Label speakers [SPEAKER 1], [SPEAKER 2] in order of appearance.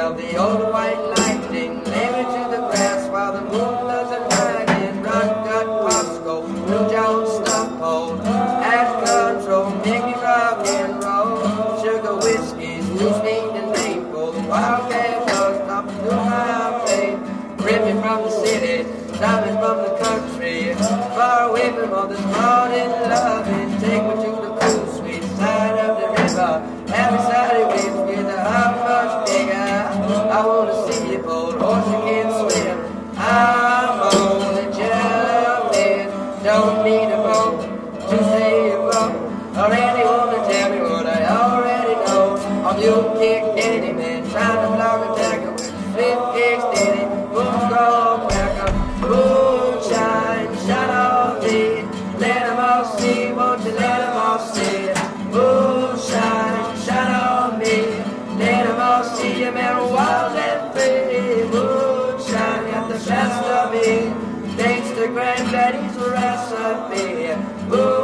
[SPEAKER 1] of the old white lightning, lay me to the grass while the moon doesn't ride in. Rock gut, Costco, Blue Jones, stump hole, ash control, make me rock and roll. Sugar whiskey's too sweet and painful. The wildcat does not do my pain. Rip me from the city, stop me from the country, far away from all this modern loving. Take me to the cool, sweet side of the river. Every side of it with how much bigger. I wanna see you boat, horse you can't swim. I'm only jumping, don't need a boat to stay afloat. Or anyone to tell me what I already know. A mule kick any man trying to block a tackle with a flip kick steady. Boom, go back up, moonshine, shine on me. Let them all see, won't you let them all see? Moonshine, shine on me. Let them all see you, man, wild and free. Moonshine got the best of me, thanks to Granddaddy's recipe.